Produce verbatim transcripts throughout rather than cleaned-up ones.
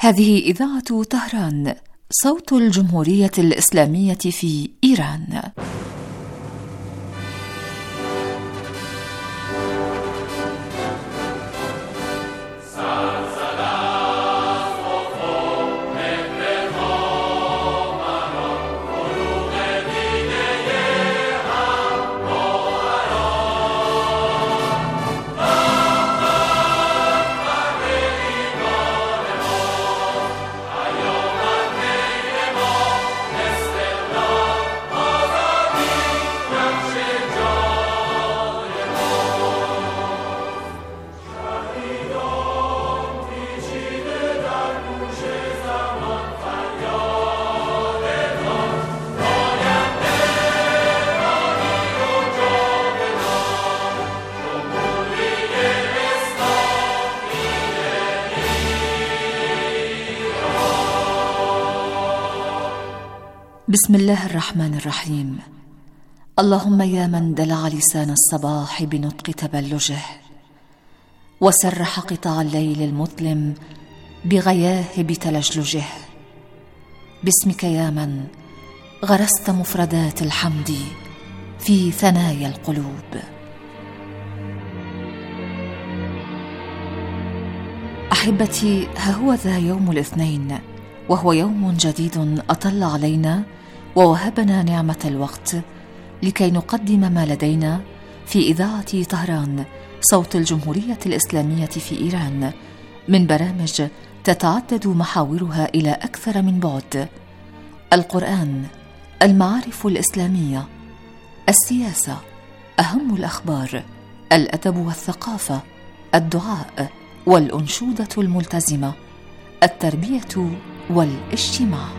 هذه إذاعة طهران، صوت الجمهورية الإسلامية في إيران. بسم الله الرحمن الرحيم. اللهم يا من دلع لسان الصباح بنطق تبلجه، وسرح قطاع الليل المظلم بغياهب تلجلجه، باسمك يا من غرست مفردات الحمد في ثنايا القلوب. أحبتي، ها هو ذا يوم الاثنين، وهو يوم جديد أطل علينا ووهبنا نعمة الوقت لكي نقدم ما لدينا في إذاعة طهران، صوت الجمهورية الإسلامية في إيران، من برامج تتعدد محاورها إلى أكثر من بعد: القرآن، المعارف الإسلامية، السياسة، أهم الأخبار، الأدب والثقافة، الدعاء والأنشودة الملتزمة، التربية والاجتماع.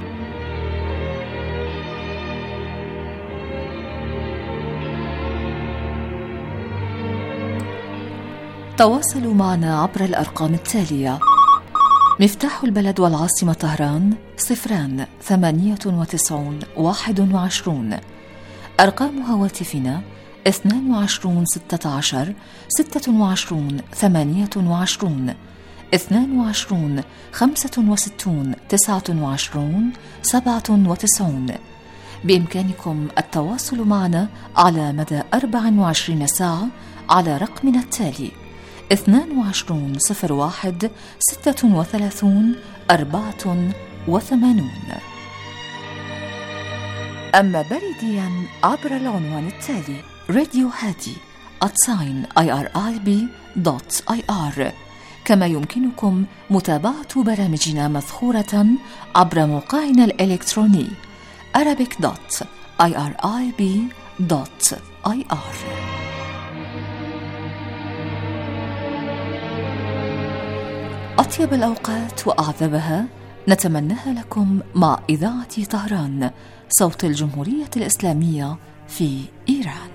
تواصلوا معنا عبر الأرقام التالية: مفتاح البلد والعاصمة طهران صفران ثمانية وتسعون واحد وعشرون. أرقام هواتفنا اثنان وعشرون ستة عشر ستة وعشرون ثمانية وعشرون، اثنان وعشرون خمسة وستون تسعة وعشرون سبعة وتسعون. بإمكانكم التواصل معنا على مدى أربع وعشرين ساعة على رقمنا التالي: اثنان وعشرون صفر واحد ستة وثلاثون أربعة وثمانون. أما بريديا عبر العنوان التالي: راديو هادي آت ساين آي آر آي بي دوت آي آر. كما يمكنكم متابعة برامجنا مذخورة عبر موقعنا الإلكتروني arabic دوت آي آر آي بي دوت آي آر. أطيب الأوقات وأعذبها نتمناها لكم مع إذاعة طهران، صوت الجمهورية الإسلامية في إيران.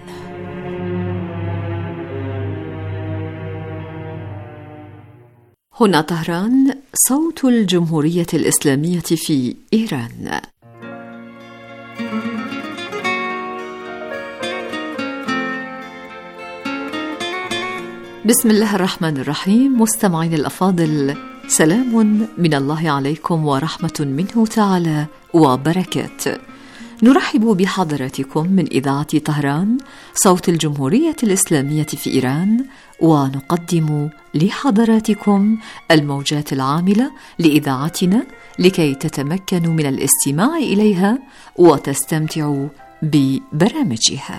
هنا طهران، صوت الجمهورية الإسلامية في إيران. بسم الله الرحمن الرحيم. مستمعين الأفاضل، سلام من الله عليكم ورحمة منه تعالى وبركاته. نرحب بحضراتكم من إذاعة طهران، صوت الجمهورية الإسلامية في إيران، ونقدم لحضراتكم الموجات العاملة لإذاعتنا لكي تتمكنوا من الاستماع إليها وتستمتعوا ببرامجها.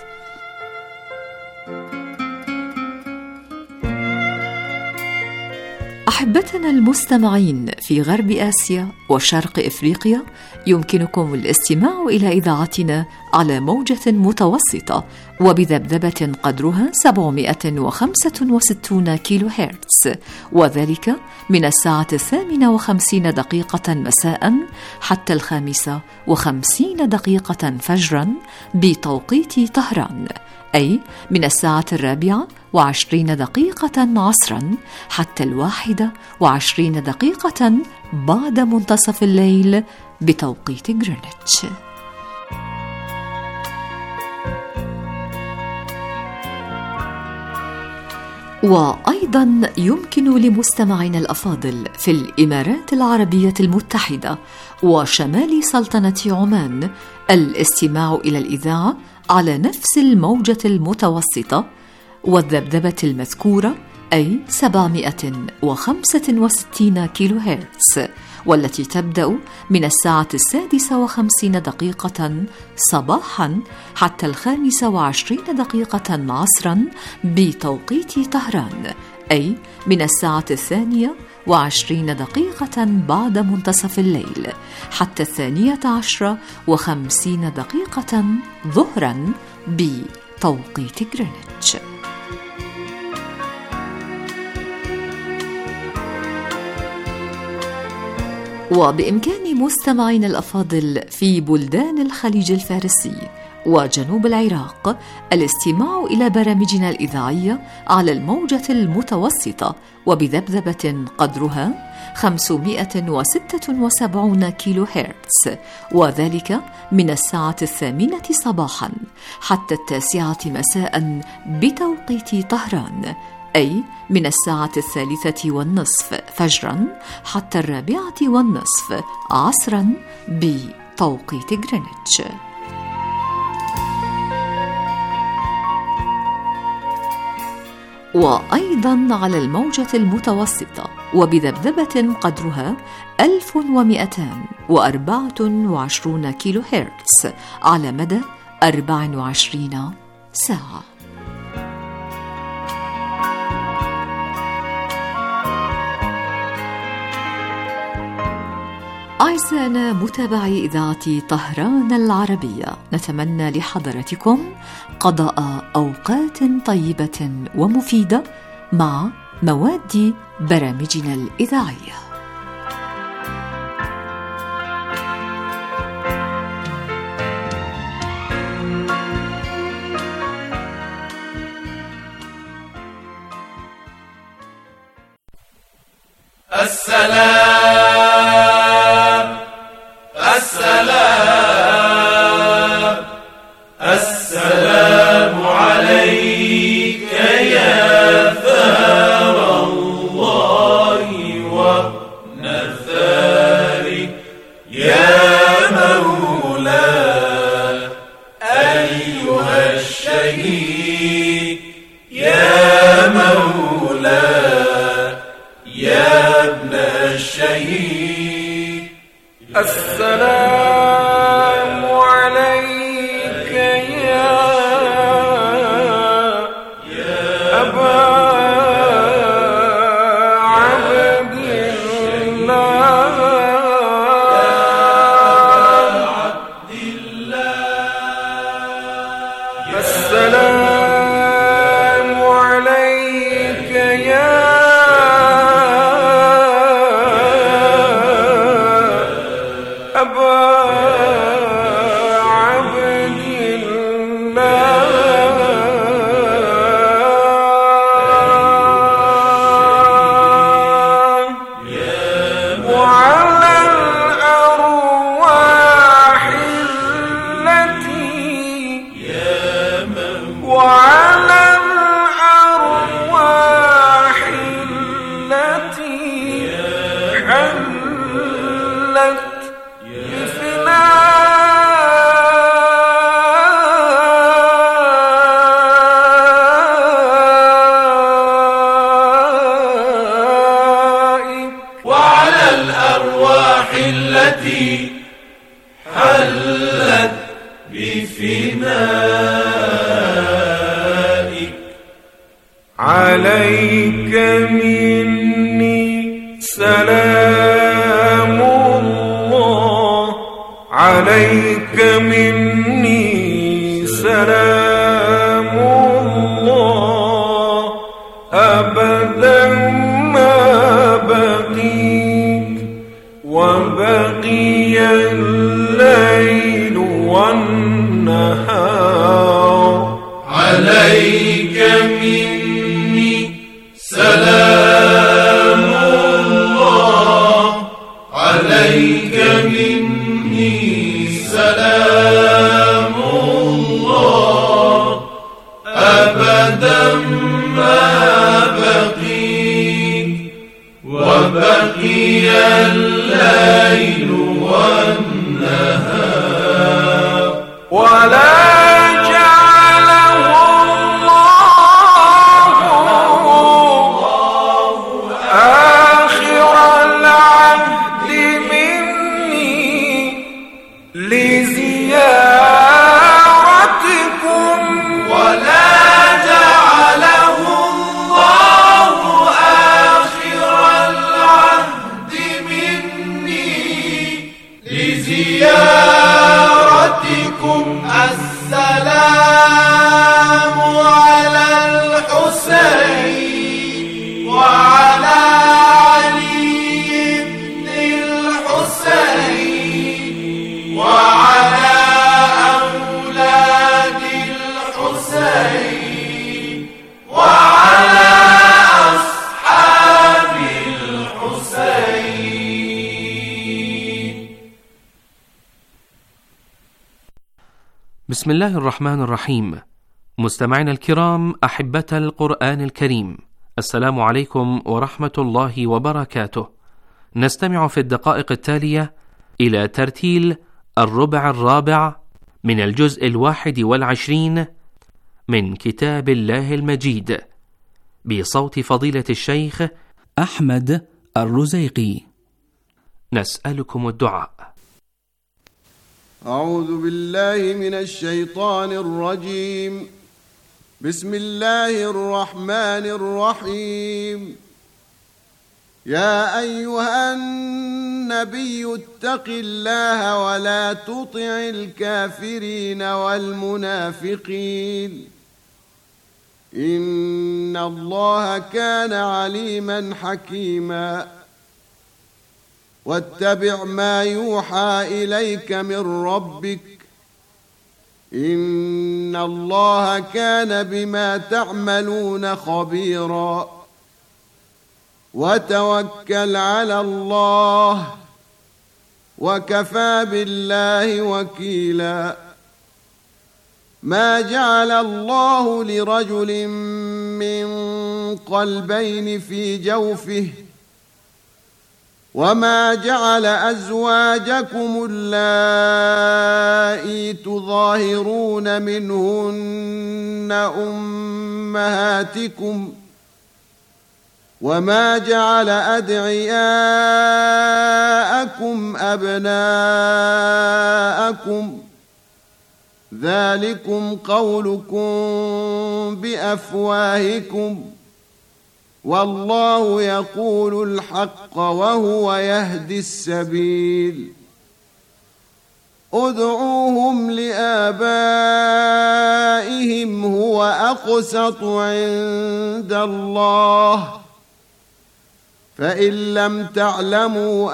أحبتنا المستمعين في غرب آسيا وشرق إفريقيا، يمكنكم الاستماع إلى إذاعتنا على موجة متوسطة وبذبذبة قدرها سبعمائة وخمسة وستين كيلو هرتز، وذلك من الساعة الثامنة وخمسين دقيقة مساء حتى الخامسة وخمسين دقيقة فجرا بتوقيت طهران، أي من الساعة الرابعة وعشرين دقيقة عصرا حتى الواحدة وعشرين دقيقة بعد منتصف الليل بتوقيت غرينتش. وأيضا يمكن لمستمعينا الأفاضل في الإمارات العربية المتحدة وشمال سلطنة عمان الاستماع إلى الإذاعة على نفس الموجة المتوسطة والذبذبة المذكورة، أي سبعمائة وخمسة وستين كيلو هرتز، والتي تبدأ من الساعة السادسة وخمسين دقيقة صباحا حتى الخامسة وعشرين دقيقة عصرا بتوقيت طهران، أي من الساعة الثانية وعشرين دقيقة بعد منتصف الليل حتى الثانية عشرة وخمسين دقيقة ظهرا بتوقيت غرينتش. وبإمكان مستمعين الأفاضل في بلدان الخليج الفارسي وجنوب العراق الاستماع إلى برامجنا الإذاعية على الموجة المتوسطة وبذبذبة قدرها خمسمائة وستة وسبعين كيلو هرتز، وذلك من الساعة الثامنة صباحا حتى التاسعة مساء بتوقيت طهران، أي من الساعة الثالثة والنصف فجرا حتى الرابعة والنصف عصرا بتوقيت غرينتش. وأيضا على الموجة المتوسطة وبذبذبة قدرها ألف ومئتان وأربعة وعشرين كيلو هرتز على مدى أربع وعشرين ساعة. أعزائنا متابعي إذاعة طهران العربية، نتمنى لحضراتكم قضاء أوقات طيبة ومفيدة مع مواد برامجنا الإذاعية. السلام السلام السلام عليك يا ثار الله ونثاره يا مولاي أيها الشهيد يا مولاي يا ابن الشهيد. السلام عليك يا أبا عبد الله السلام عليك يا أبا عبد الله وعلى الأرواح التي وعلى الأرواح التي حلت وعلى الأرواح التي حلت بفنائك عليك مني سلام الله عليك مني سلام الله أبدا ما بقيت وبقي الليل والنهار عليك مني سلام الله عليك مني سلام الله أبدا ما وبقي الليل والنهار ولا بسم الله الرحمن الرحيم. مستمعينا الكرام، أحبة القرآن الكريم، السلام عليكم ورحمة الله وبركاته. نستمع في الدقائق التالية إلى ترتيل الربع الرابع من الجزء الواحد والعشرين من كتاب الله المجيد بصوت فضيلة الشيخ أحمد الرزيقي. نسألكم الدعاء. أعوذ بالله من الشيطان الرجيم. بسم الله الرحمن الرحيم. يا أيها النبي اتق الله ولا تطع الكافرين والمنافقين إن الله كان عليما حكيما. واتبع ما يوحى إليك من ربك إن الله كان بما تعملون خبيرا. وتوكل على الله وكفى بالله وكيلا. ما جعل الله لرجل من قلبين في جوفه وما جعل أزواجكم اللائي تظاهرون منهن أمهاتكم وما جعل أدعياءكم أبناءكم ذلكم قولكم بأفواهكم والله يقول الحق وهو يهدي السبيل. ادعوهم لآبائهم هو أقسط عند الله فإن لم تعلموا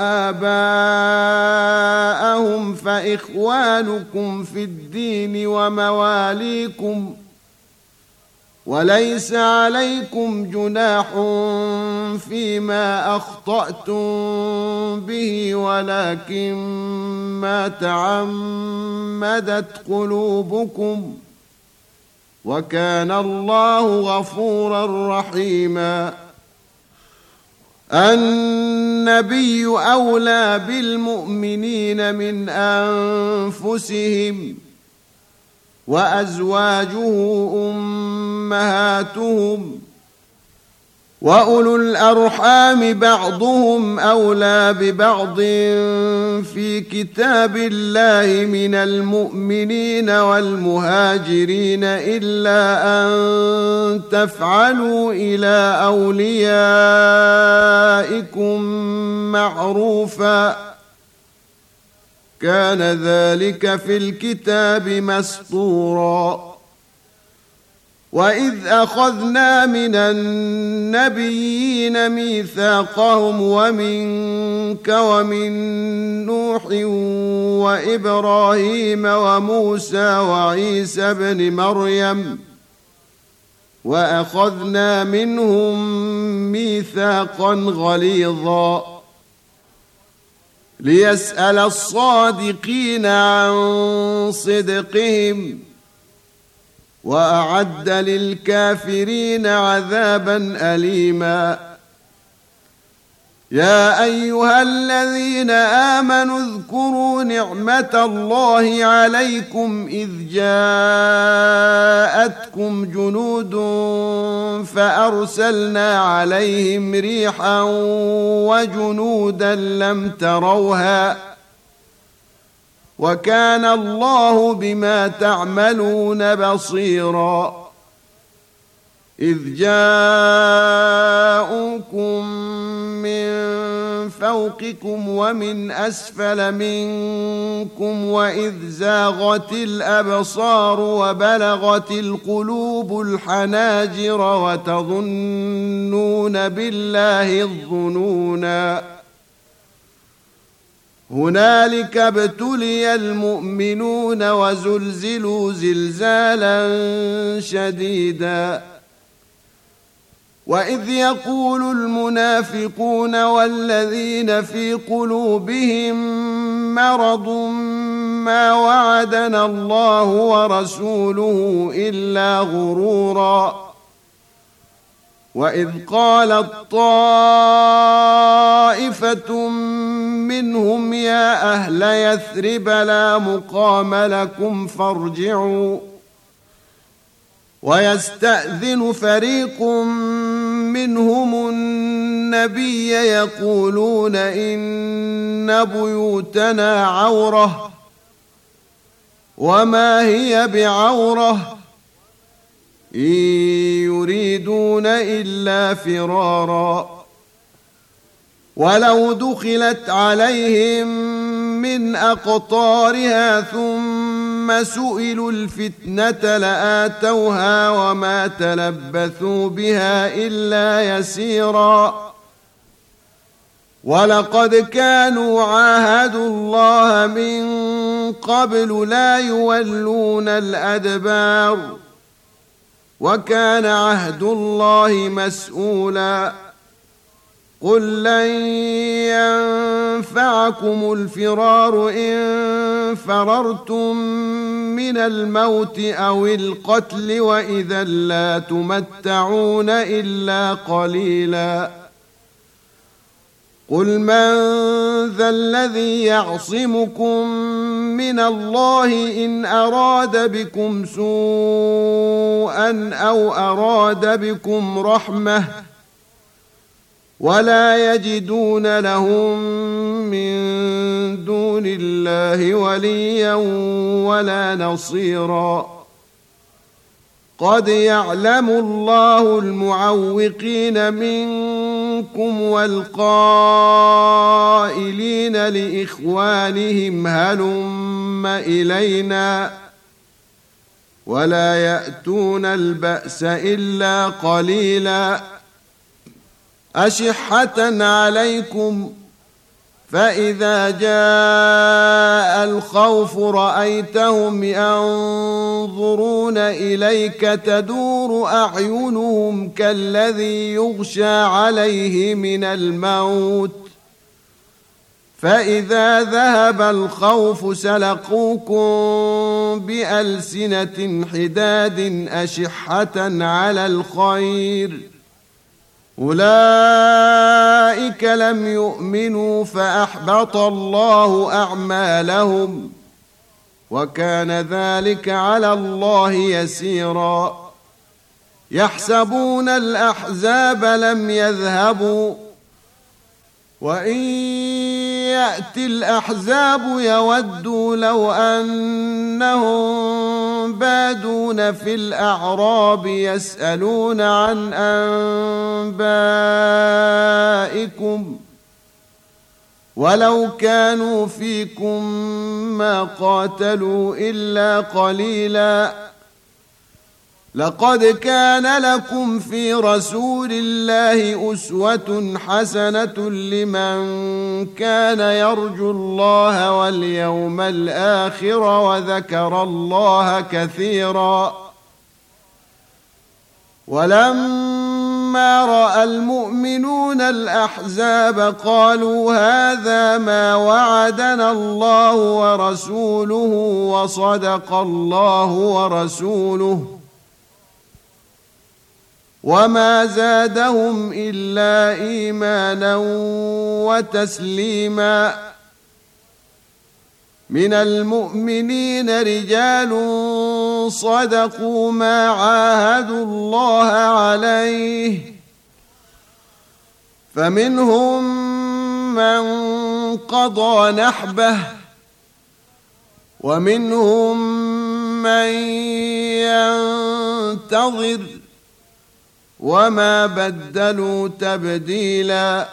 آباءهم فإخوانكم في الدين ومواليكم وليس عليكم جناح فيما أخطأتم به ولكن ما تعمدت قلوبكم وكان الله غفورا رحيما. النبي أولى بالمؤمنين من أنفسهم وأزواجه أمهاتهم وأولو الأرحام بعضهم أولى ببعض في كتاب الله من المؤمنين والمهاجرين إلا أن تفعلوا إلى أوليائكم معروفا كان ذلك في الكتاب مسطورا. وإذ أخذنا من النبيين ميثاقهم ومنك ومن نوح وإبراهيم وموسى وعيسى بن مريم وأخذنا منهم ميثاقا غليظا ليسأل الصادقين عن صدقهم وأعد للكافرين عذابا أليما. يا أيها الذين آمنوا اذكروا نعمة الله عليكم إذ جاءتكم جنود فأرسلنا عليهم ريحا وجنودا لم تروها وكان الله بما تعملون بصيرا إذ جاءوكم من فوقكم ومن أسفل منكم وإذ زاغت الأبصار وبلغت القلوب الحناجر وتظنون بالله الظنونا هنالك ابتلي المؤمنون وزلزلوا زلزالا شديدا وإذ يقول المنافقون والذين في قلوبهم مرض ما وعدنا الله ورسوله إلا غرورا وإذ قالت طائفة منهم يا أهل يثرب لا مقام لكم فارجعوا ويستأذن فريق منهم النبي يقولون إن بيوتنا عورة وما هي بعورة إن يريدون إلا فرارا ولو دخلت عليهم من أقطارها ثم سئلوا الفتنة لآتوها وما تلبثوا بها إلا يسيرا ولقد كانوا عاهدوا الله من قبل لا يولون الأدبار وكان عهد الله مسؤولا قل لن ينفعكم الفرار إن فررتم من الموت أو القتل وإذا لا تمتعون إلا قليلا قل من ذا الذي يعصمكم من الله إن أراد بكم سوءا أو أراد بكم رحمة ولا يجدون لهم من دون الله وليا ولا نصيرا قد يعلم الله المعوقين منكم والقائلين لإخوانهم هلم إلينا ولا يأتون البأس إلا قليلا أشحة عليكم فإذا جاء الخوف رأيتهم ينظرون إليك تدور أعينهم كالذي يغشى عليه من الموت فإذا ذهب الخوف سلقوكم بألسنة حداد أشحة على الخير أولئك لم يؤمنوا فأحبط الله أعمالهم وكان ذلك على الله يسيرا يحسبون الأحزاب لم يذهبوا وإن يأتي الأحزاب يودوا لو أنهم بادون في الأعراب يسألون عن أنبائكم ولو كانوا فيكم ما قاتلوا إلا قليلا لقد كان لكم في رسول الله أسوة حسنة لمن كان يرجو الله واليوم الآخر وذكر الله كثيرا ولما رأى المؤمنون الأحزاب قالوا هذا ما وعدنا الله ورسوله وصدق الله ورسوله وما زادهم إلا إيمانا وتسليما. من المؤمنين رجال صدقوا ما عاهدوا الله عليه، فمنهم من قضى نحبه ومنهم من ينتظر وما بدلوا تبديلا.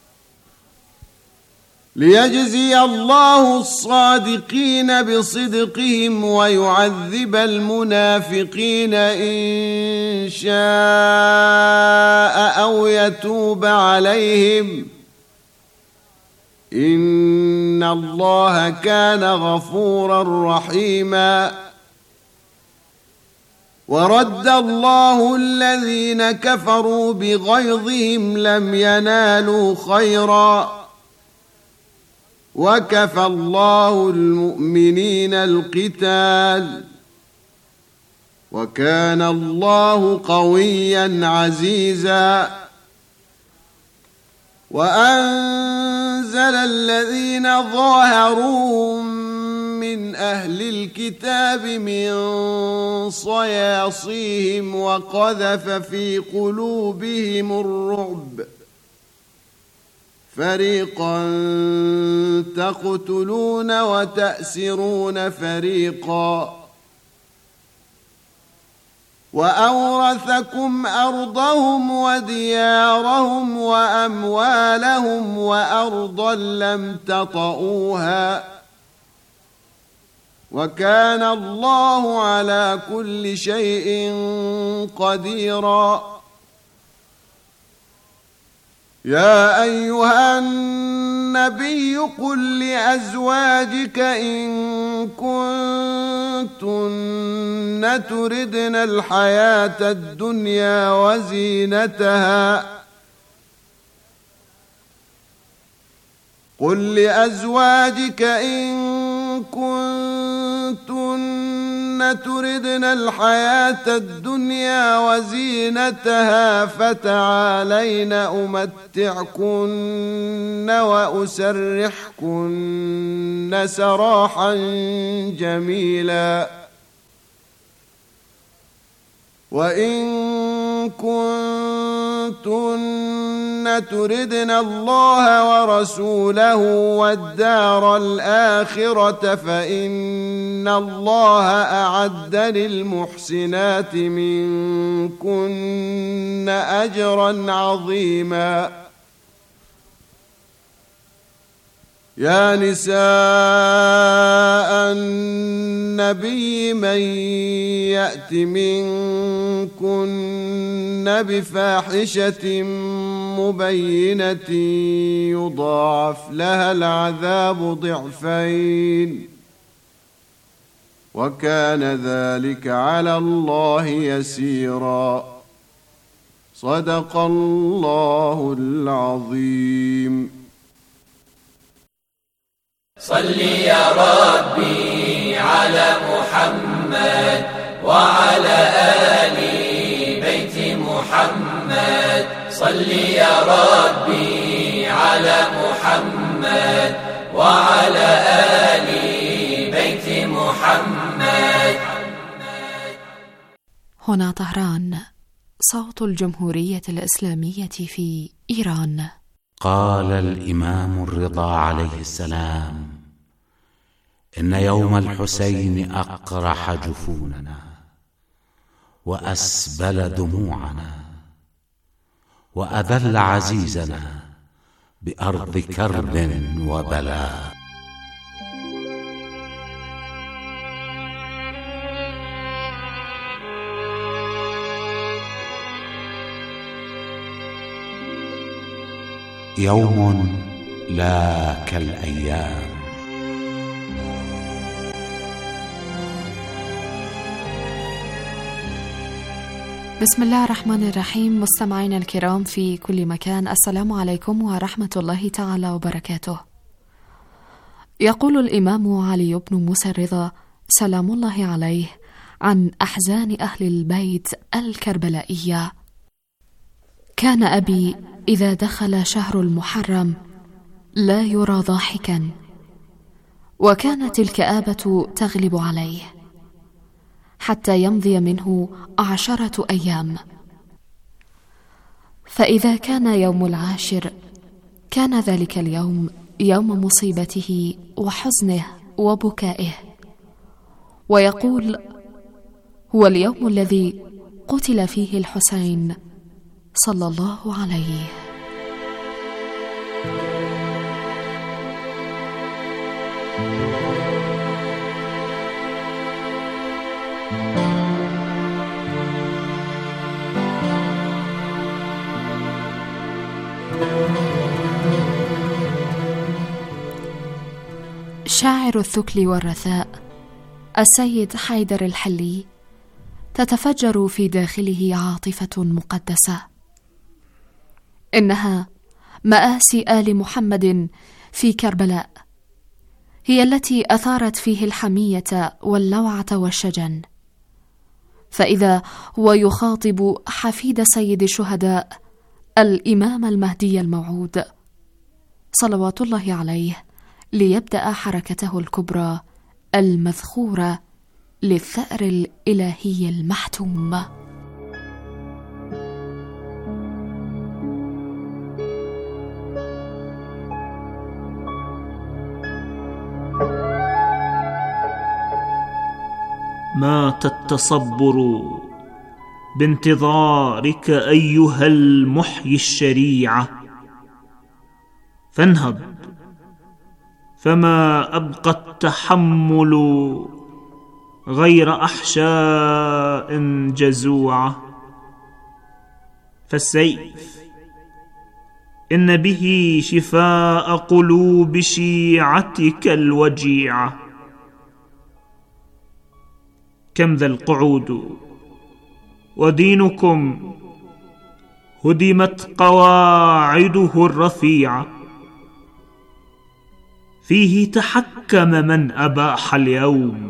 ليجزي الله الصادقين بصدقهم ويعذب المنافقين إن شاء أو يتوب عليهم، إن الله كان غفورا رحيما. ورد الله الذين كفروا بغيظهم لم ينالوا خيرا، وكفى الله المؤمنين القتال، وكان الله قويا عزيزا. وأنزل الذين ظاهروهم من أهل الكتاب من صياصيهم وقذف في قلوبهم الرعب، فريقا تقتلون وتأسرون فريقا، وأورثكم أرضهم وديارهم وأموالهم وأرضا لم تطئوها، وكان الله على كل شيء قديرا. يا أيها النبي قل لأزواجك إن كنتن تردن الحياة الدنيا وزينتها قل لأزواجك إن كنتن تردن الحياة الدنيا وزينتها فتعالين أمتعكن وأسرحكن سراحا جميلا. وإن كنتن تردن الله ورسوله والدار الآخرة فإن الله أعد للمحسنات منكن أجرا عظيما. يا نساء النبي من يأت منكن بفاحشة مبينة يضاعف لها العذاب ضعفين، وكان ذلك على الله يسيرا. صدق الله العظيم. صل يا ربي على محمد وعلى آل بيت محمد. صل يا ربي على محمد وعلى آل بيت محمد. هنا طهران، صوت الجمهورية الإسلامية في إيران. قال الإمام الرضا عليه السلام: إن يوم الحسين أقرح جفوننا وأسبل دموعنا وأذل عزيزنا بأرض كرب وبلاء. يوم لا كالأيام. بسم الله الرحمن الرحيم. مستمعينا الكرام في كل مكان، السلام عليكم ورحمة الله تعالى وبركاته. يقول الإمام علي بن موسى الرضا سلام الله عليه عن أحزان أهل البيت الكربلائية: كان أبي إذا دخل شهر المحرم لا يرى ضاحكا، وكانت الكآبة تغلب عليه حتى يمضي منه عشرة أيام، فإذا كان يوم العاشر كان ذلك اليوم يوم مصيبته وحزنه وبكائه، ويقول: هو اليوم الذي قتل فيه الحسين صلى الله عليه. شاعر الثكل والرثاء السيد حيدر الحلي تتفجر في داخله عاطفة مقدسة، إنها مآسي آل محمد في كربلاء، هي التي أثارت فيه الحمية واللوعة والشجن. فإذا هو يخاطب حفيد سيد الشهداء الإمام المهدي الموعود صلوات الله عليه ليبدأ حركته الكبرى المذخورة للثأر الإلهي المحتوم. مات التصبر بانتظارك أيها المحيي الشريعة، فانهض فما أبقى التحمل غير أحشاء جزوعة. فالسيف إن به شفاء قلوب شيعتك الوجيعة. كم ذا القعود ودينكم هدمت قواعده الرفيعة، فيه تحكم من أباح اليوم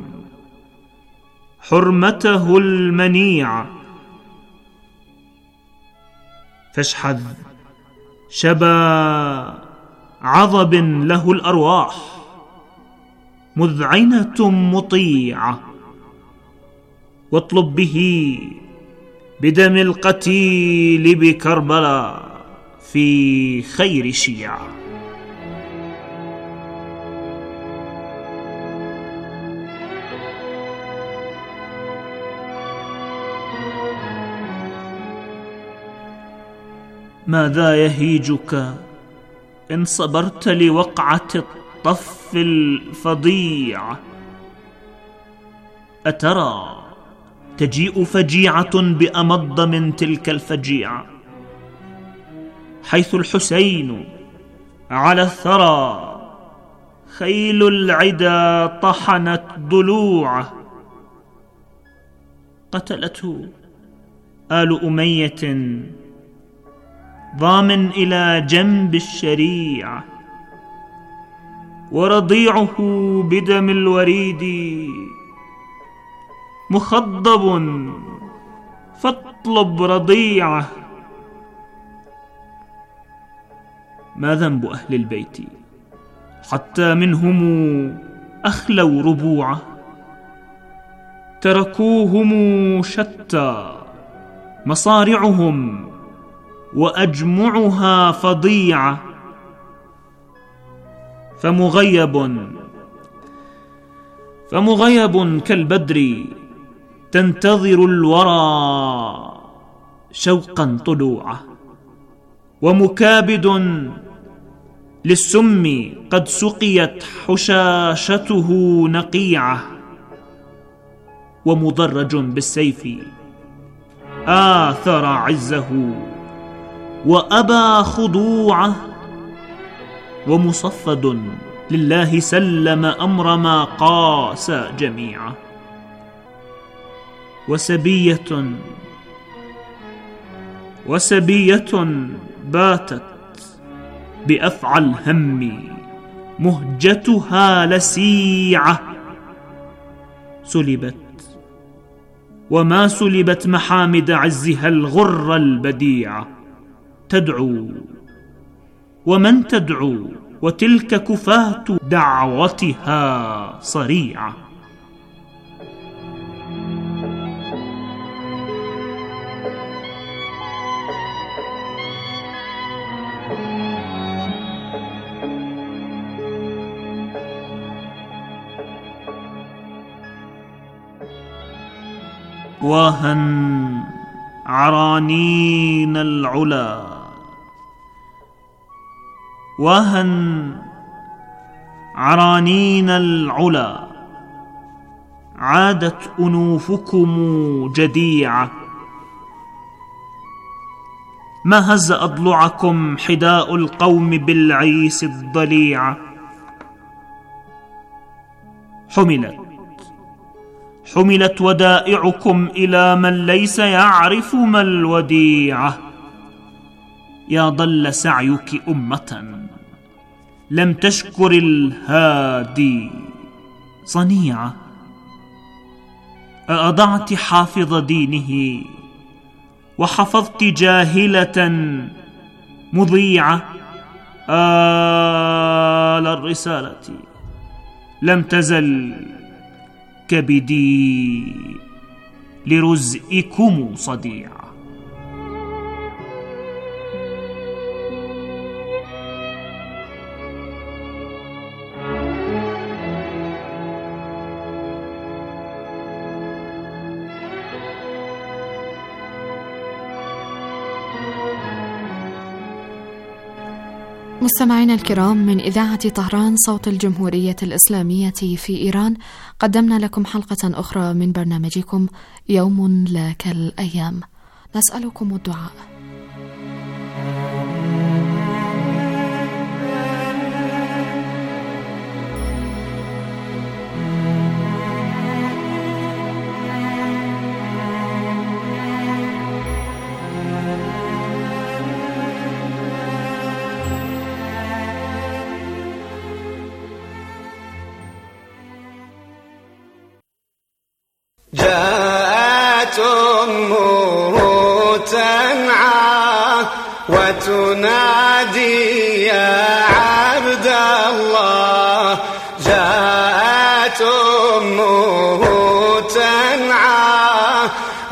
حرمته المنيعة. فاشحذ شبا عضب له الأرواح مذعنة مطيعة، واطلب به بدم القتيل بكربلاء في خير شيعة. ماذا يهيجك إن صبرت لوقعة الطف الفظيعة؟ أترى تجيء فجيعة بأمض من تلك الفجيعة، حيث الحسين على الثرى خيل العدا طحنت ضلوعه، قتلته آل أمية ضامن إلى جنب الشريعة، ورضيعه بدم الوريد مخضب فاطلب رضيعه. ما ذنب أهل البيت حتى منهم أخلوا ربوعه، تركوهم شتى مصارعهم وأجمعها فظيعة. فمغيب فمغيب كالبدر تنتظر الورى شوقا طلوعه، ومكابد للسم قد سقيت حشاشته نقيعة، ومضرج بالسيف آثر عزه وأبى خضوعه، ومصفد لله سلم أمر ما قاس جميعا. وسبية وسبية باتت بأفعى الهم مهجتها لسيعة، سلبت وما سلبت محامد عزها الغر البديعة. تدعو ومن تدعو وتلك كفاة دعوتها صريعة. واهن عرانين العلا، واهن عرانين العلا، عادت أنوفكم جديعة. ما هز أضلعكم حداء القوم بالعيس الضليعة. حملت حملت ودائعكم إلى من ليس يعرف ما الوديعة. يا ضل سعيك أمة لم تشكر الهادي صنيعة. أأضعت حافظ دينه وحفظت جاهلة مضيعة. آل الرسالة لم تزل كبدي لرزئكم صديعة. مستمعينا الكرام، من إذاعة طهران صوت الجمهورية الإسلامية في إيران، قدمنا لكم حلقة أخرى من برنامجكم يوم لا كالأيام. نسألكم الدعاء. جاءت أمه تنعى وتنادي يا عبد الله. جاءت أمه تنعى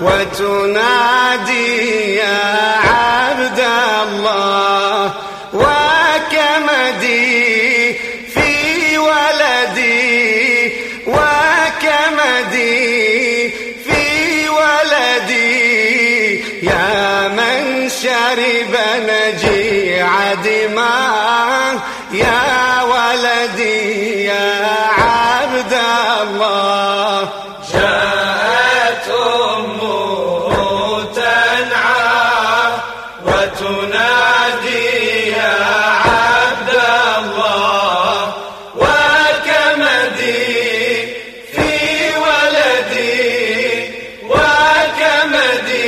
وتنادي يا عبد الله. وكمدي في ولدي وكمدي يا من شرب نجيع دماء. يا ولدي يا عبد الله. جاءت أمه تنعى وتنادي يا عبد الله. وكمدي في ولدي وكمدي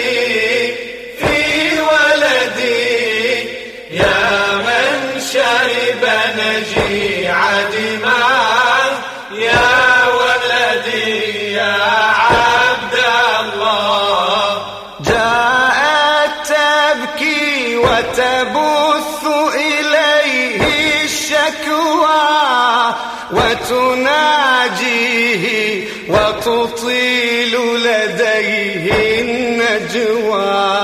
نجيع دماء. يا ولدي يا عبد الله. جاءت تبكي وتبث إليه الشكوى وتناجيه وتطيل لديه النجوى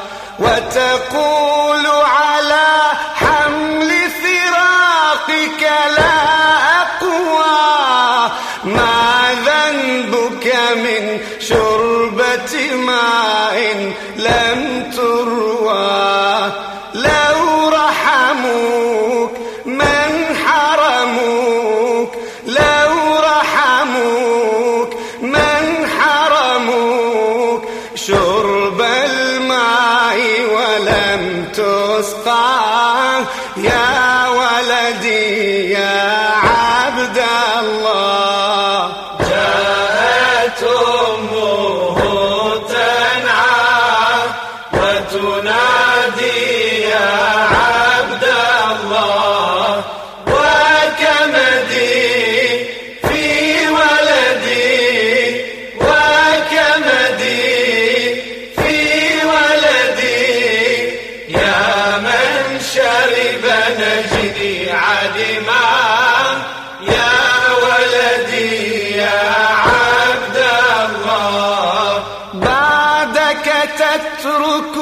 وتقول على حمل فراقك لا أقوى. ما ذنبك من شربة ماء لم تروى. لو رحموك من حرموك لو رحموك من حرموك شرب الماء ولم تسقى. يا ولدي يا عبد الله. جاءت أمه تنعى وتنادي يا عبد الله. وكمدي في ولدي وكمدي في ولدي. يا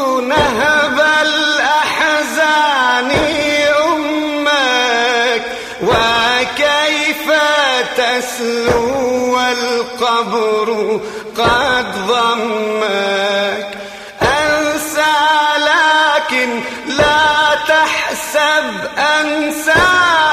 نهب الأحزان أمك وكيف تسلو والقبر قد ضمك أنسى لكن لا تحسب أنسى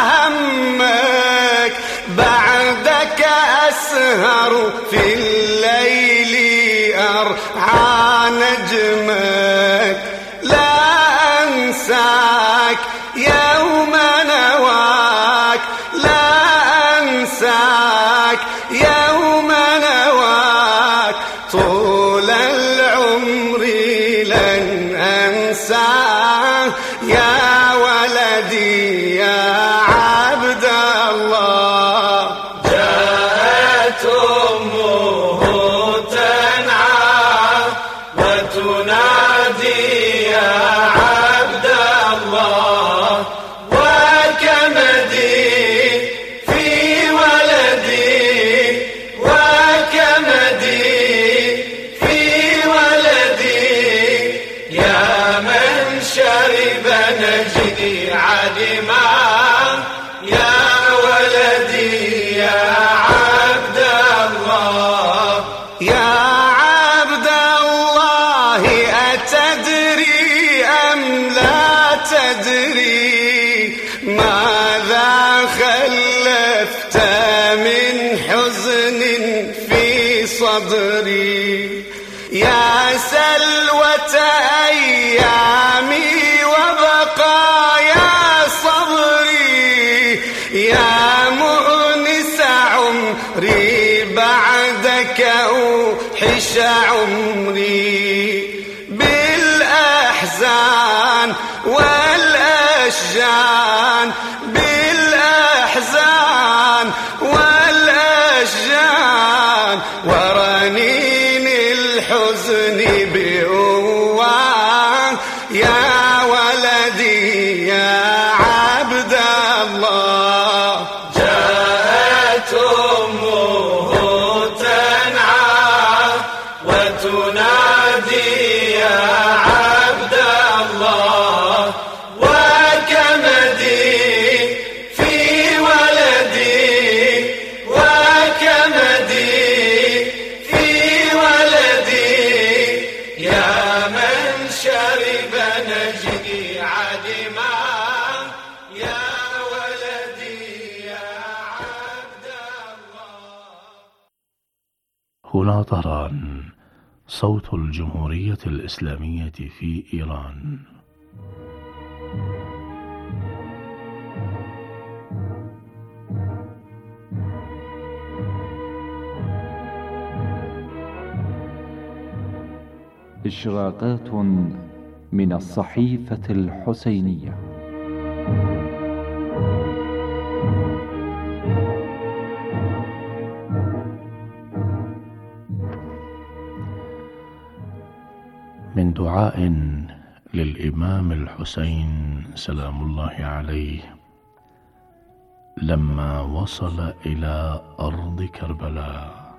همك بعدك أسهر في الليل أرعى نجمك لا أنساك يوم نواك لا أنساك يوم نواك طول العمر لن أنساه يا ولدي يا عبد الله جاءت أمه تنعى وتنادي يا عبد الله وكمدي في ولدي وكمدي في ولدي يا من شرب نجدي عدما يا ولدي يا عبد الله يا عبد الله أتدري أم لا تدري ماذا خلفت من حزن في صدري يا سلوة أيامي وبقايا صبري يا مؤنس عمري بعدك أوحش عمري بالأحزان والأشجان بالأحزان والأشجان ورنين الحزن بأوان يا ولدي يا عبد الله جاءت أمه تنعى وتنادي يا عبد الله وكمدي في ولدي وكمدي في ولدي يا من شرب نجدي عدما يا ولدي يا عبد الله. هنا طهران، صوت الجمهورية الإسلامية في إيران. إشراقات من الصحيفة الحسينية. من دعاء للإمام الحسين سلام الله عليه لما وصل إلى أرض كربلاء: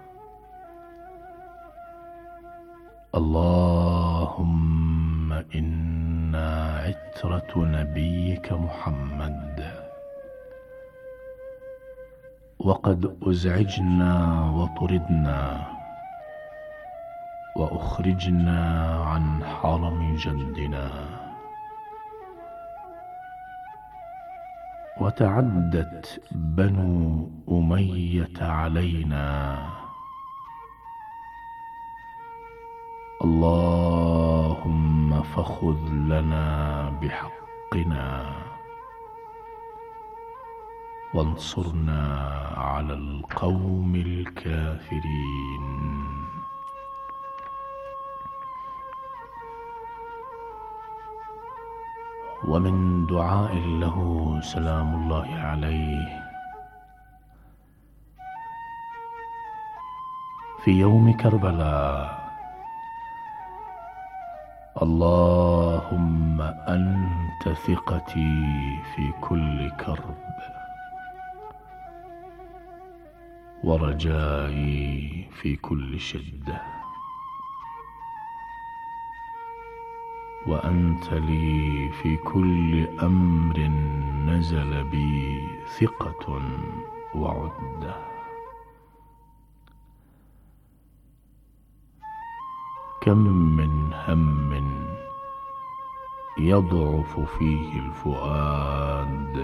اللهم إنا عترة نبيك محمد، وقد أزعجنا وطردنا وأخرجنا عن حرم جدنا، وتعدت بنو أمية علينا، اللهم فخذ لنا بحقنا وانصرنا على القوم الكافرين. ومن دعاء له سلام الله عليه في يوم كربلاء: اللهم أنت ثقتي في كل كرب ورجائي في كل شدة، وأنت لي في كل أمر نزل بي ثقة وعدة. كم من هم يضعف فيه الفؤاد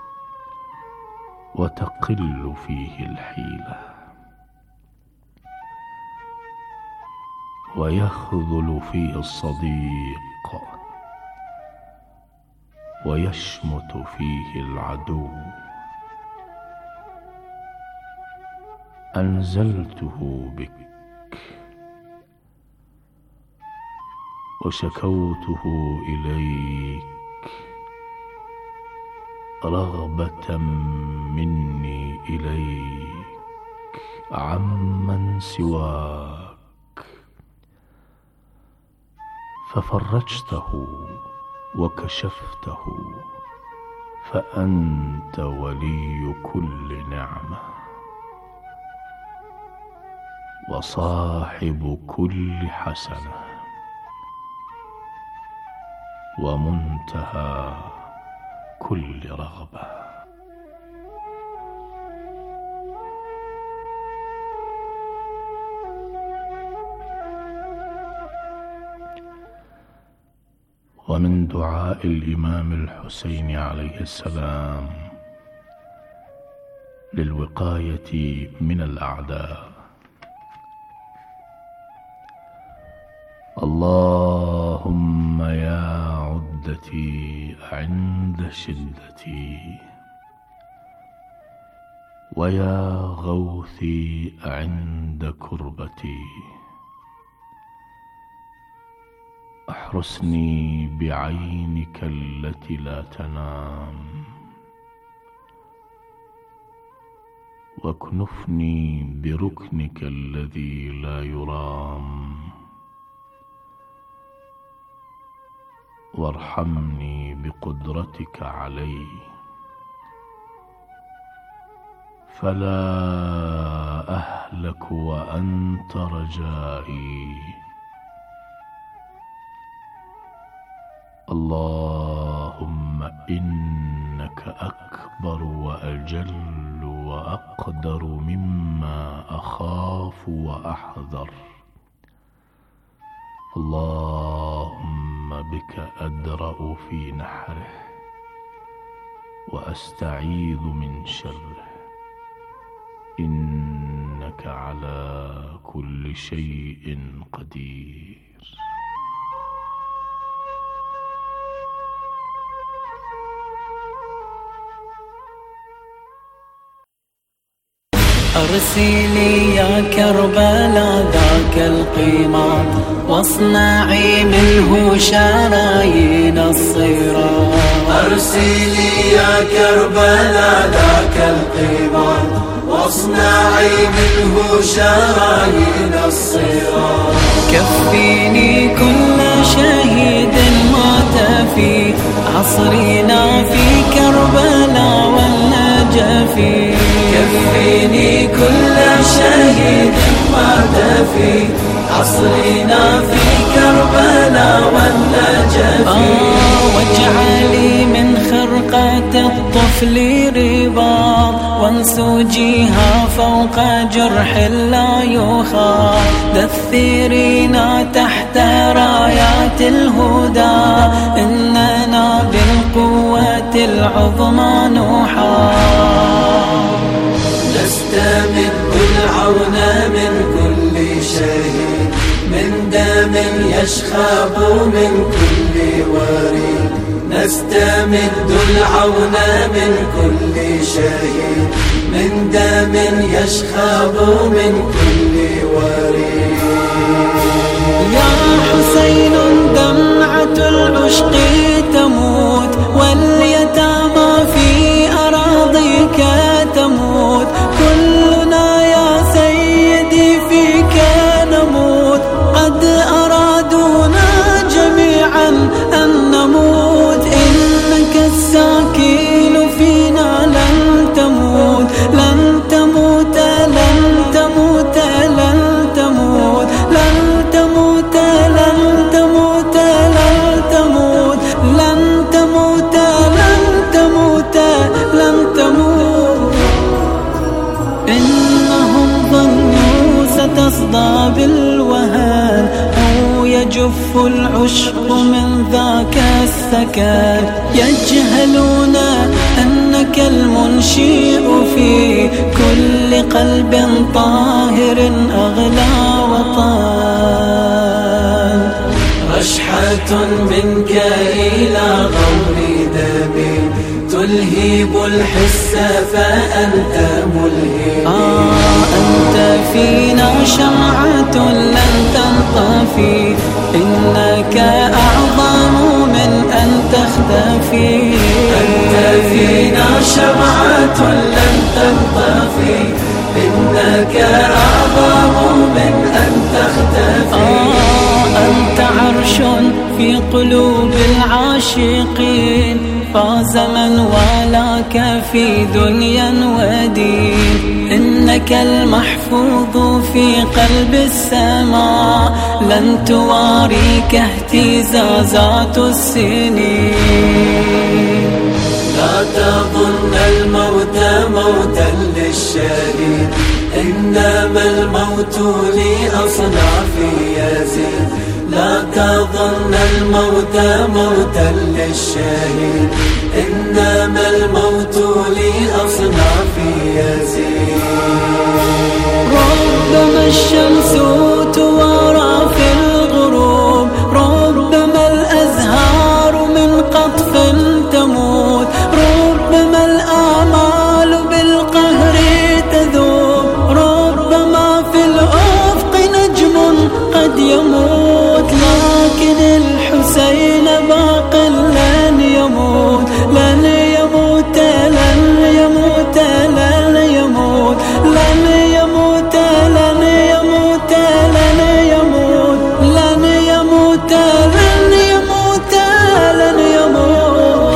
وتقل فيه الحيلة، ويخذل فيه الصديق ويشمت فيه العدو. أنزلته بك وشكوته إليك رغبة مني إليك عمن سواك، ففرجته وكشفته، فأنت ولي كل نعمة وصاحب كل حسنة ومنتهى كل رغبة. ومن دعاء الإمام الحسين عليه السلام للوقاية من الأعداء: اللهم يا عدتي عند شدتي، ويا غوثي عند كربتي، احرسني بعينك التي لا تنام، واكنفني بركنك الذي لا يرام، وارحمني بقدرتك علي، فلا أهلك وأنت رجائي. اللهم إنك أكبر وأجل وأقدر مما أخاف وأحذر. اللهم بك أدرأ في نحره وأستعيذ من شره، إنك على كل شيء قدير. أرسلي يا كربلاء ذاك القمار، واصنعي منه شرايين الصراط. أرسلي يا كربلاء ذاك القمار، واصنعي منه شرايين الصراط. كفيني كل شهيد مات في عصرنا في كربلاء والنجف. كفيني كل شهيد مات في عصرنا في كربلاء والنجف. آه واجعلي من خرقة الطفل رباط، وانسجيها فوق جرح لا يخاف. دثرينا تحت رايات الهدى، إننا بالقوة العظمى نحاط. نستمد العون من كل شهيد، من دم يشخب من كل وريد. نستمد العون من كل شهيد، من دم يشخب من كل وريد. يا حسين دمعة العشق تموت، واليتامى في أراضيك تموت. كلنا يا سيدي فيك نموت، قد أرادونا جميعا أن نموت. إنك الساكن فينا لن تموت، لن تموت، لن تموت، لن تموت، لن تموت، لن تموت، لن يصدى بالوهن أو يجف العشق من ذاك السكن. يجهلون أنك المنشئ في كل قلب طاهر أغلى وطن. رشحة منك إلى غور دمي تلهب الحس فأنت ملهم. آه أنت فينا شمعة لن تنطفي إنك أعظم من أن تختفي. أنت فينا شمعة لن تنطفي إنك أعظم من أن تختفي. آه أنت عرش في قلوب العاشقين فاز من والاك في دنيا ودين. إنك المحفوظ في قلب السماء لن تواريك اهتزازات السنين. لا تظن الموت موتا للشهيد إنما الموت لأصناف يزيد. لا تظن الموت موتا للشهيد إنما الموت لأصناف يزيد. ربما الشمس توارى في الغروب ربما الأزهار من قطف تموت ربما الآمال بالقهر تذوب ربما في الأفق نجم قد يموت لكن الحسين باق لن يموت لن يموت لن يموت لن يموت لن يموت لن يموت لن يموت لن يموت لن يموت لن يموت.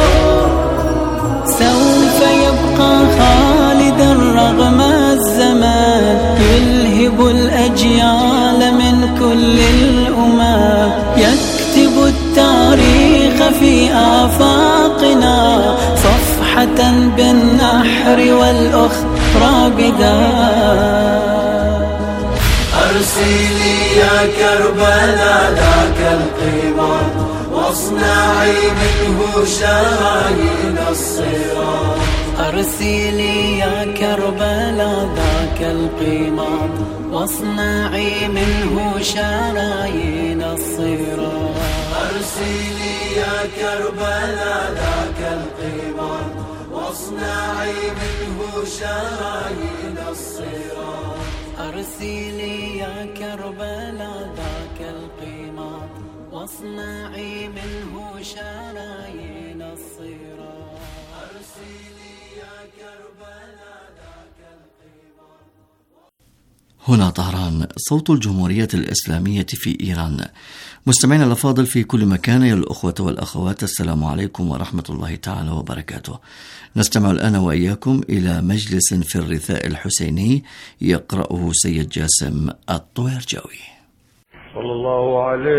سوف يبقى خالدا رغم الزمان يلهب الأجيال من كل الأمم. يكتب التاريخ في آفاقنا صفحة بالنحر والأخرى بدار. أرسلي يا كربلاء ذاك القمار واصنعي منه شرايين الصراط. أرسلي يا كربلاء ذاك القمار واصنعي منه شرايين الصراط. أرسلي يا كربلاء ذاك القمار واصنعي منه شرايين الصراط. أرسلي يا كربلاء ذاك القمار واصنعي منه شرايين الصراط. أرسلي يا كربلاء ذاك القمار. هنا طهران صوت الجمهورية الإسلامية في إيران. مستمعينا الأفاضل في كل مكان يا الأخوة والأخوات، السلام عليكم ورحمة الله تعالى وبركاته. نستمع الآن وإياكم إلى مجلس في الرثاء الحسيني يقرأه سيد جاسم الطويرجاوي. صلى الله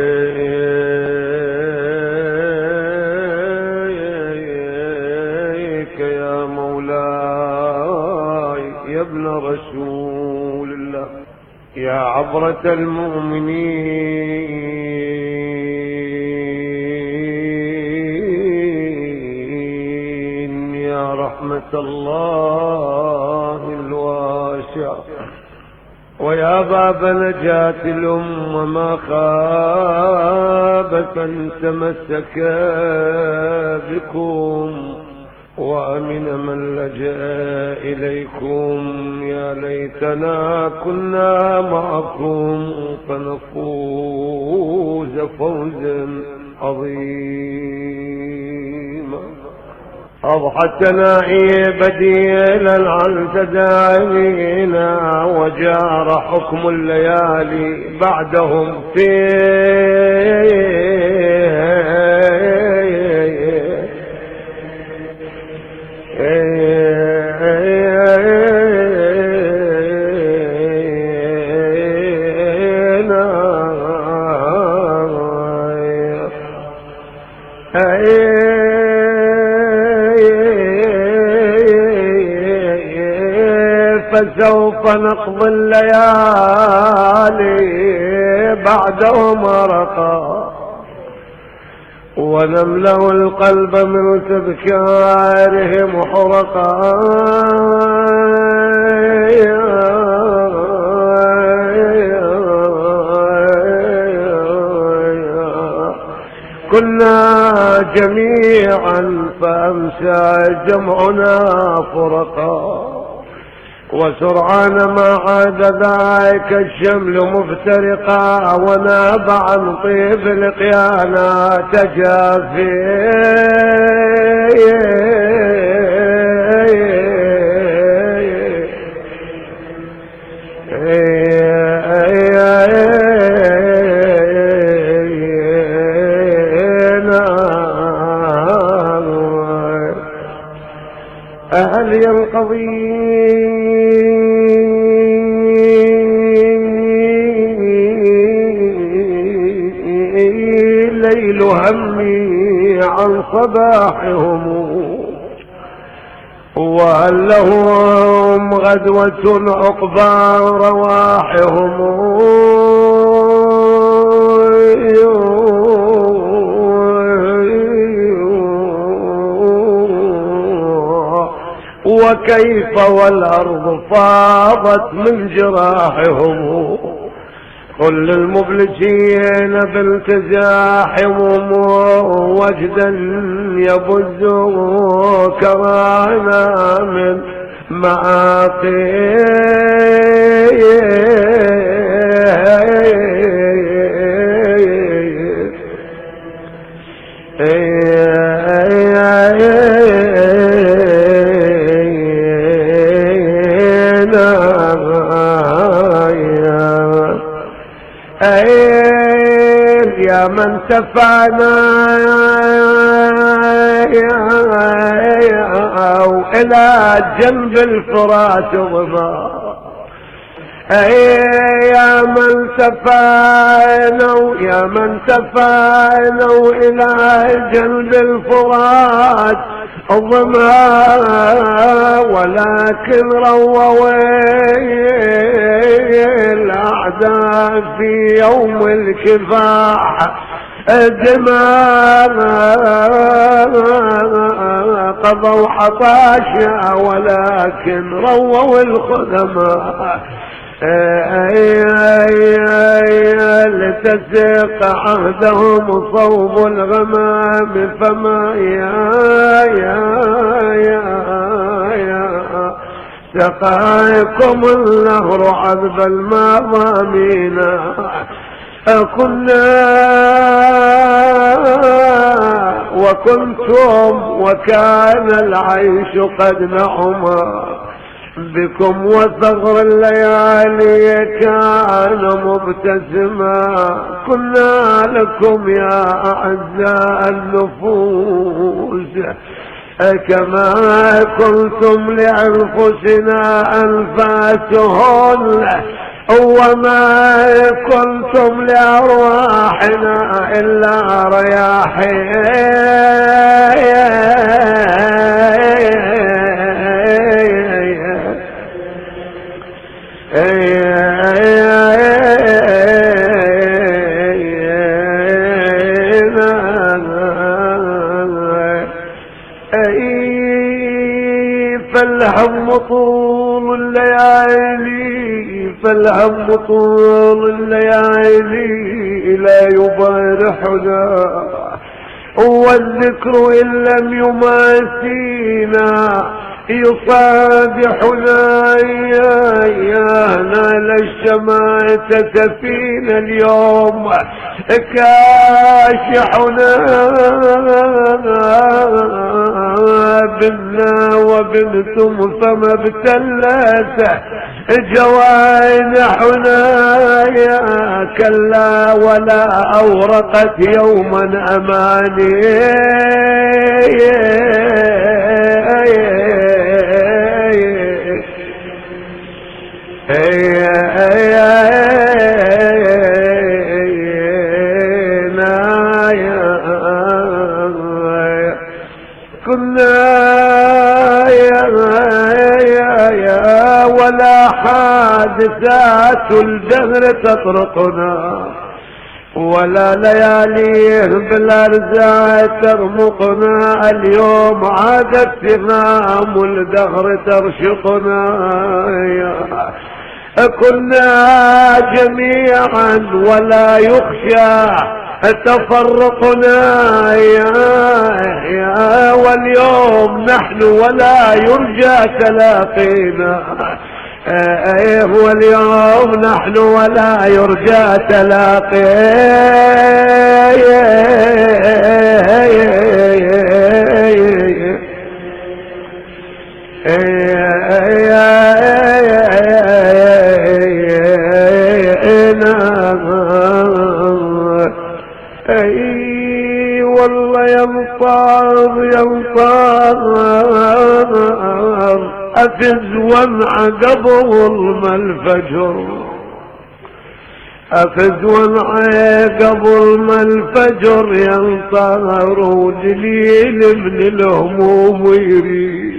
عليك يا مولاي يا ابن رسول الله يا عبرة المؤمنين يا رحمة الله الواسعة ويا باب نجاة الأمة ما خاب من تمسك بكم وأمن من لجأ إليكم. يا ليتنا كنا معكم فنفوز فوزا عظيما. أضحتنا بديلا عن تداعينا وجار حكم الليالي بعدهم فسوف نقضي الليالي بعدهم مرقا ونملأ القلب من تذكارهم حرقا. كنا جميعا فأمسى جمعنا فرقا وسرعان ما عاد ذاك الشمل مفترقا وناب عن طيب لقيانا تجافي. أهل ينقضي ليل همي عن صباحهم وهل لهم غدوة عقبى رواحهم وكيف والأرض فاضت من جراحهم. كل المبلسين بالتزاحهم وجدا يبزوا كرانا من معاقي. يا من تفانا أو إلى جنب الفرات ظما. يا من تفانوا يا من تفانوا إلى جنب الفرات ظما ولكن رووا الأعداء في يوم الكفاح دماء قضوا حطاشا ولكن رووا الخدماء. لتسق عهدهم صوب الغمام فما يا يا يا يا سقاكم النهر عذب المضامين. كنا وكنتم وكان العيش قد نعما بكم وثغر الليالي كان مبتسما. كنا لكم يا أعزاء النفوس كما كنتم لأنفسنا أنفاسهن وما كنتم لأرواحنا إلا رياحين. فالهم طول الليالي فالهم طول الليالي لا يبارحنا والذكر إن لم يماسينا يصادحنا. يا يا نال الشماتة فينا اليوم كاشحنا بنا وبنتم فما ابتلت جوانحنا. يا كلا ولا أورقت يوما أماني. كنا يا يا يا ولا حادثات الدهر تطرقنا ولا لياليه بالأرزاق ترمقنا اليوم عادت سهام الدهر ترشقنا كنا جميعا ولا يخشى تفرقنا يا يا واليوم نحن ولا يرجى تلاقينا واليوم نحن ولا يرجى اي والله ينطر ينطر افز ومع قبل ما الفجر افز ومع قبل ما الفجر ينطر ودليل من الهموم يريد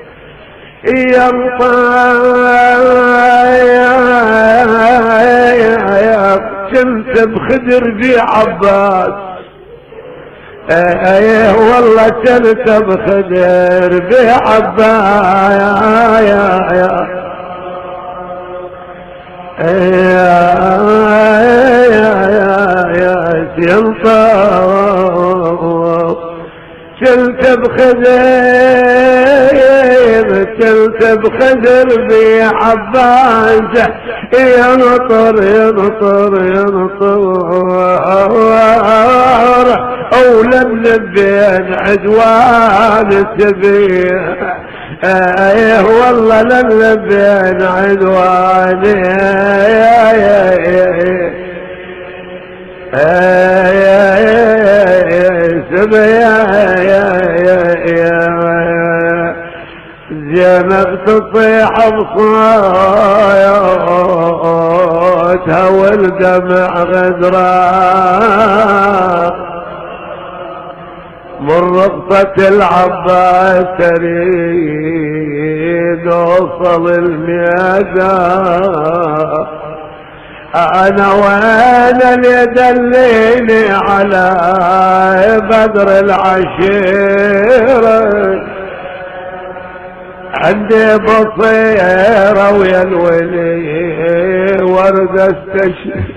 ينطر كنت بخدر بعباس ايه والله كنت بخدر بعباس يا يا يا يا ينطر كنت بخدر كنت بخدر بعباس ينطر ينطر ينطر أولم بين عدوان السبيل ايه والله لم بين عدوان يا يا يا سبيل زينب تطيح بصوتها والدمع غدران من رقصة العباس تريد وصل الميدان انا وانا اللي دليني على بدر العشيرة عندي بصيرة ويا الولي ورد استشير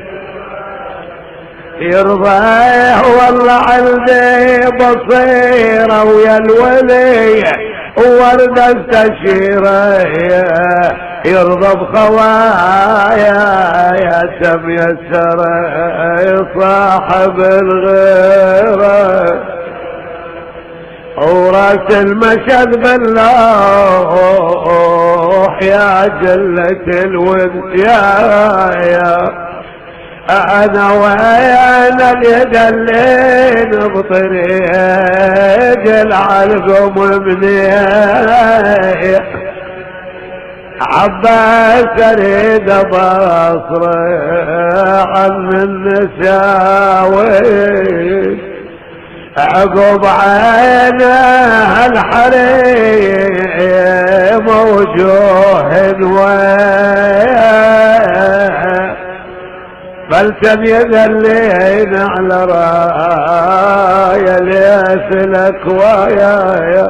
يرضيه والله عندي بصيرة ويا الولي ورد استشيره يرضى بخوايا يا سم يسره صاحب الغيره وراس المشهد باللوح يا جلة الود يا يا انا وانا اليد اللي بطريق العلقم منيح عباس اريد بصرح عن النساوي عقب عينه الحريم وجوه وين فلتم يذلين على راية ليسلك ويايا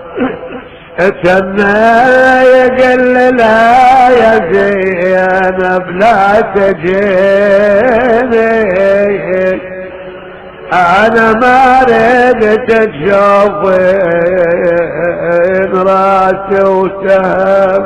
اتنا يقل لا يا زينب لا تجيني انا ما ردت تشوفين راسي وسهم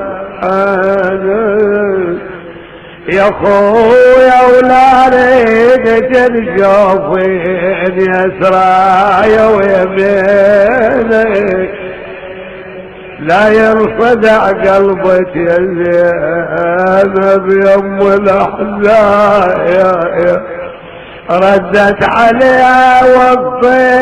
يا خويا ولا ردت تشوفين يسرايا ويميني لا ينصدع قلبك يا زينب يم الاحزان ردت عليها والطير